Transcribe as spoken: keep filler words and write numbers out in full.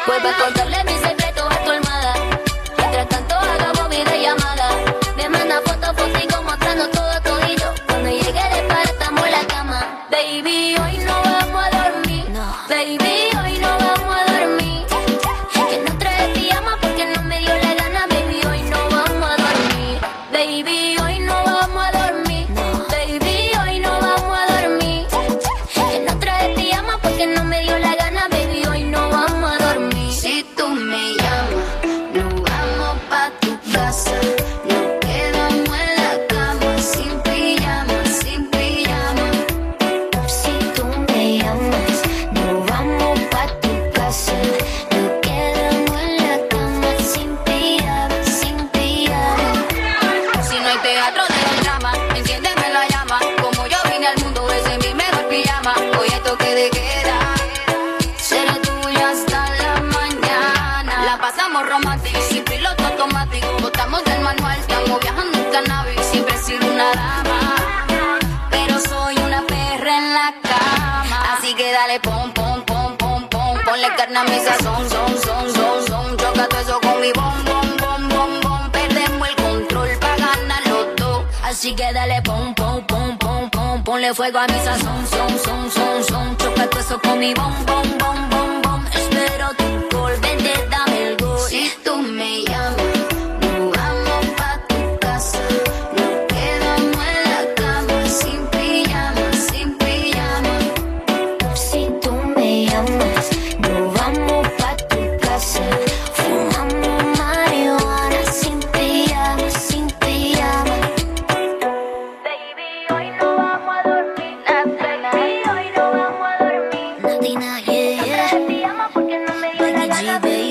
Vuelve a contarle mis secretos a tu almohada. Mientras tanto hagamos videollamada. Me manda fotos, fotico mostrando todo todito. Cuando llegue de para estamos en la cama. Baby, hoy no vamos a dormir. No. Baby, hoy no vamos a dormir. Que no trae pijama porque no me dio la gana. Baby, hoy no vamos a dormir. Baby, hoy no vamos a dormir. No. Baby, hoy no vamos a dormir. Que no trae pijama porque no me dio la gana. Baby, hoy no vamos a dormir. Si tú me llamas, nos vamos pa' tu casa. Nos quedamos en la cama, sin pijama, sin pijama. Si tú me llamas, nos vamos pa' tu casa. Nos quedamos en la cama sin pijama, sin pijama. Si no hay teatro de los dramas, enciéndeme la llama. Como yo vine al mundo, ese es mi mejor pijama. Hoy esto que de queda será tuya hasta la mañana. La pasamos romántico, sin piloto automático. Botamos del manual, estamos viajando en cannabis. Siempre he sido una dama, pero soy una perra en la cama. Así que dale pom, pom, pom, pom, pom. Ponle carne a mi sazón, son, son, son, son. Choca todo eso con mi bom, bom, bom, bom, bom. Perdemos el control pa' ganar los dos. Así que dale pom, pom, pom, pom, pom. Ponle fuego a mi sazón, son, son, son, son. Choca todo eso con mi bom, bom, bom, bom, bom. Espero tu call, vente, dame el gol. Si tú me llamas, nos vamos pa' tu casa. Nos quedamos en la cama, sin pijama, sin pijama. Si tú me llamas, nos vamos pa' tu casa. Fumamos marihuana sin pijama, sin pijama. Baby, hoy no vamos a dormir. Baby, hoy no vamos a dormir. Nadina, yeah, yeah. Pijama porque no me dio la gana.